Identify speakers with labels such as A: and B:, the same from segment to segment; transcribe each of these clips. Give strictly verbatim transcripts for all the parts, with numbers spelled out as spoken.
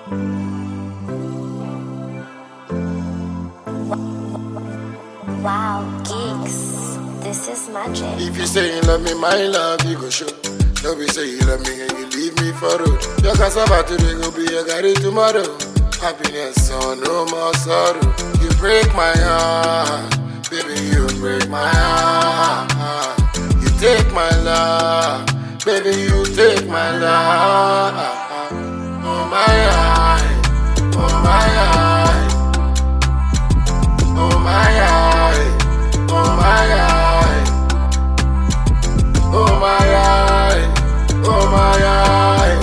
A: Wow, geeks, this is magic.
B: If you say you love me, my love, you go show. Don't be say you love me and you leave me for road. Your cassava today go be your garri tomorrow. Happiness, so no more sorrow. You break my heart, baby, you break my heart. You take my love, baby, you take my love. Oh my eye, oh my eye, oh my eye, oh my eye, oh my eye, oh my eye,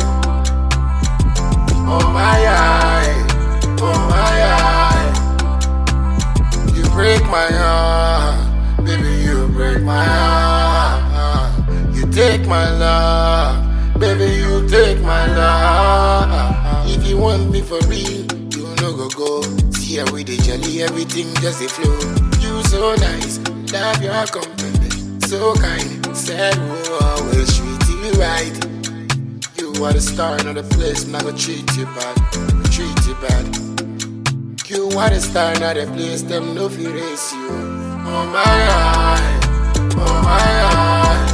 B: oh my eye, oh my eye. You break my heart, baby, you break my heart. You take my love, baby, you take my love. If you want me for real, you no go go. See how we dey jolly, everything just dey flow. You so nice, love your company, so kind. Said we'll always treat you right. You are the star in the place, not gonna treat you bad, gonna treat you bad. You are the star in the place, them no fear race you. Oh my eye, oh my eye,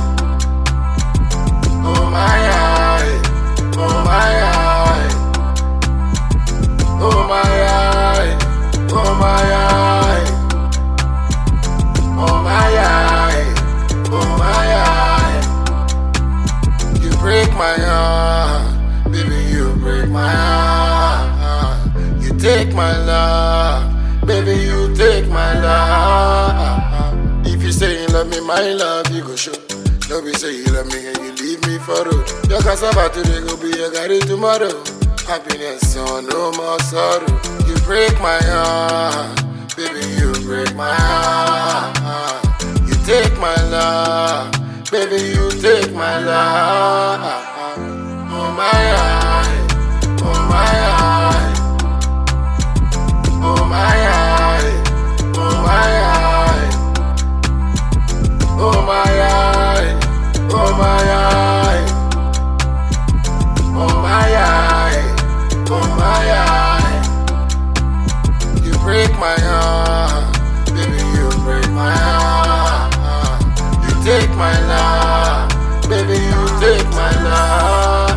B: oh my eye, oh my eye, oh my eye, oh my eye, oh my eye, oh my eye. You break my heart, baby, you break my heart. You take my love, baby, you take my love. If you say you love me, my love, you go show. Don't be say you love me and you leave me for road. Your cassava today go be your garri tomorrow. Happiness, so no more sorrow. You break my heart, baby, you break my heart. You take my love, baby, you take my love. Oh my eye, oh my eye, oh my eye, oh my eye, oh my eye, oh my eye, oh my eye, oh my eye. You break my heart, baby, you break my heart. You take my love, baby, you take my love.